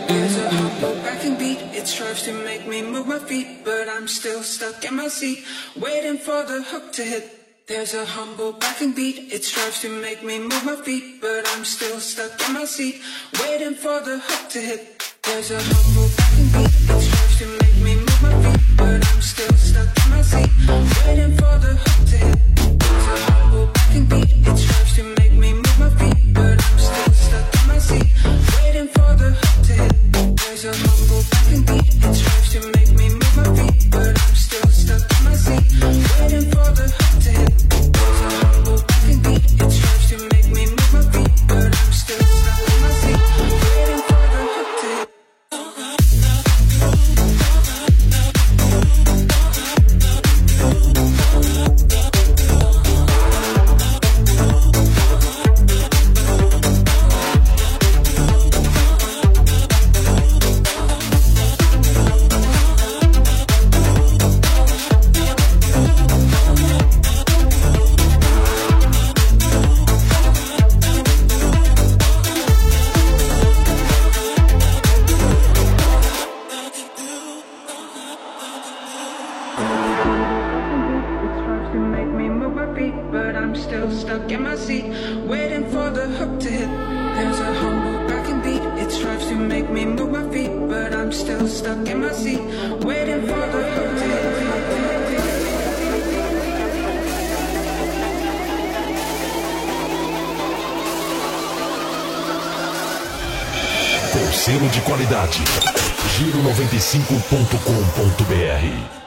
There's a humble backing beat, it strives to make me move my feet, but I'm still stuck in my seat, waiting for the hook to hit. There's a humble backing beat, it strives to make me move my feet, but I'm still stuck in my seat, waiting for the hook to hit. There's a humble backing beat, it strives to make me move my feet, but I'm still stuck in my seat, waiting for the hook to hit. There's a humble backing beat, it strives to make me move my feet, but I'm still stuck in my seat, waiting for the hook to hit. There's a humble backing beat, it strives to make me move my feet, but I'm still stuck in my seat, waiting for the hook to hit. There's a humble backing beat, it strives to make me move my feet, but I'm still stuck in my seat, waiting for the hook to hit. But I'm still stuck in my seat, waiting for the hook to hit. There's a humble backing beat, it strives to make me move my feet, but I'm still stuck in my seat, waiting for the hook to hit. Com selo de qualidade, Giro95.com.br.